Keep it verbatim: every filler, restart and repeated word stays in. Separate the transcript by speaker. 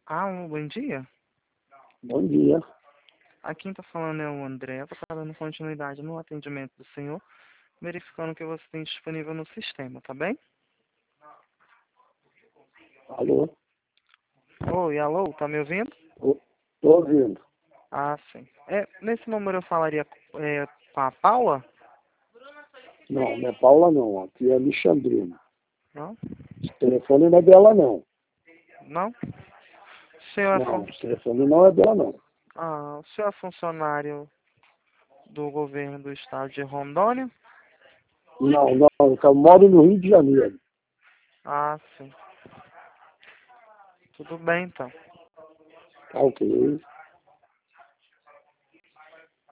Speaker 1: Ah, um bom dia.
Speaker 2: Bom dia.
Speaker 1: Aqui quem está falando é o André. Eu estou dando continuidade no atendimento do senhor, verificando o que você tem disponível no sistema, tá bem?
Speaker 2: Alô?
Speaker 1: Oi, alô, tá me ouvindo?
Speaker 2: Tô, tô ouvindo.
Speaker 1: Ah, sim. É, nesse número eu falaria é, com a Paula?
Speaker 2: Não, não é Paula não. Aqui é Alexandrina.
Speaker 1: Não?
Speaker 2: Esse telefone não é dela não.
Speaker 1: Não? O senhor é,
Speaker 2: Não,
Speaker 1: fun...
Speaker 2: esse telefone não é dela não.
Speaker 1: ah, o senhor é funcionário do governo do estado de Rondônia?
Speaker 2: Não, não, eu moro no Rio de Janeiro.
Speaker 1: Ah, sim. Tudo bem, então.
Speaker 2: Tá ok.